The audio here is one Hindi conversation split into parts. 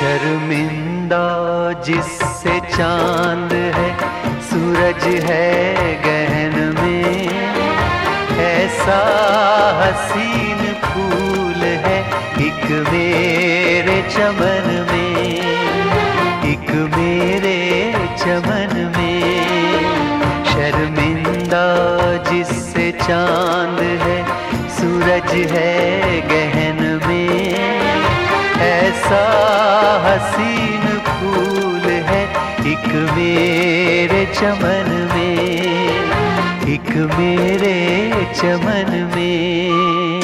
शर्मिंदा जिससे चांद है, सूरज है गहन में, ऐसा हसीन फूल है एक मेरे चमन में, एक मेरे चमन में। शर्मिंदा जिससे चांद है, सूरज है गहन में, ऐसा हसीन फूल है एक मेरे चमन में, एक मेरे चमन में।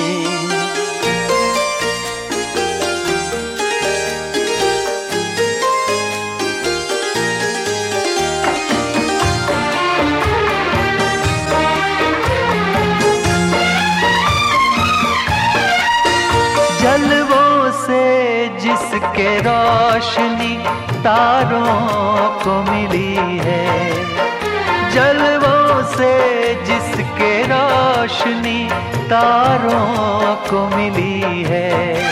जलवों से जिसके रोशनी तारों को मिली है, जलवों से जिसके रोशनी तारों को मिली है,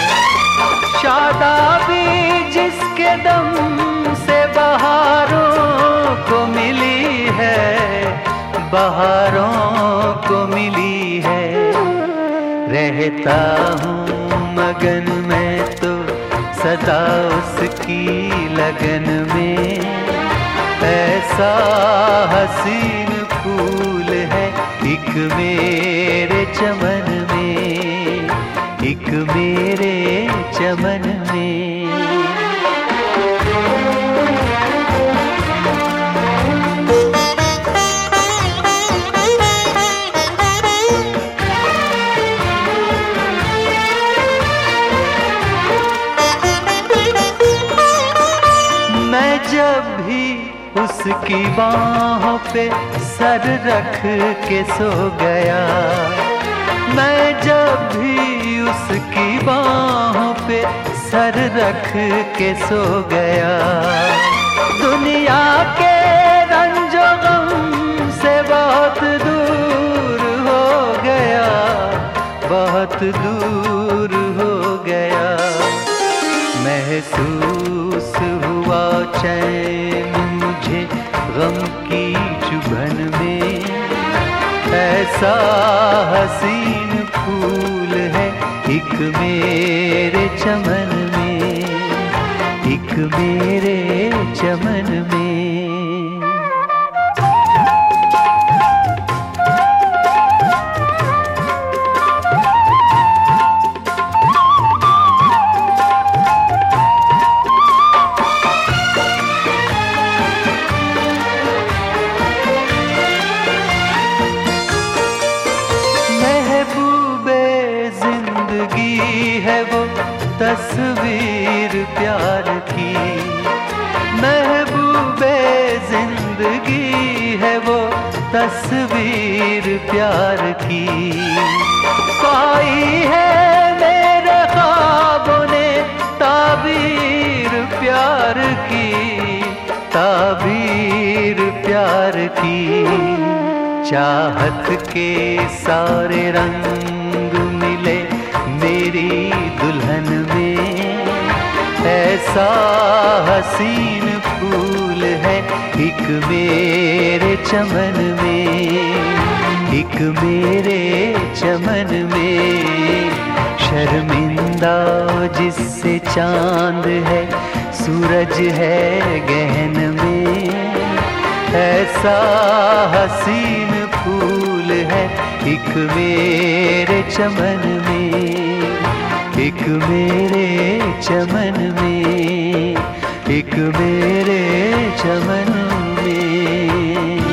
शादाबी जिसके दम से बहारों को मिली है, बहारों को मिली है। रहता हूँ मगन में तो सदा उसकी लगन में, ऐसा हसीन फूल है एक मेरे चमन में, एक मेरे चमन में। जब भी उसकी बाहों पे सर रख के सो गया, मैं जब भी उसकी बाहों पे सर रख के सो गया, दुनिया के रंजो गम से बहुत दूर हो गया, बहुत दूर हो गया। महसूस हुआ चैन मुझे गम की चुभन में, ऐसा हसीन फूल है एक मेरे चमन में, एक मेरे चमन में। है वो तस्वीर प्यार की, महबूबे जिंदगी है वो तस्वीर प्यार की। पाई है मेरे ख्वाबों ने ताबीर प्यार की, ताबीर प्यार की। चाहत के सारे रंग मिले मेरी दुल्हन में, ऐसा हसीन फूल है एक मेरे चमन में, एक मेरे चमन में। शर्मिंदा जिससे चांद है, सूरज है गहन में, ऐसा हसीन फूल है एक मेरे चमन में, एक मेरे चमन में, एक मेरे चमन में।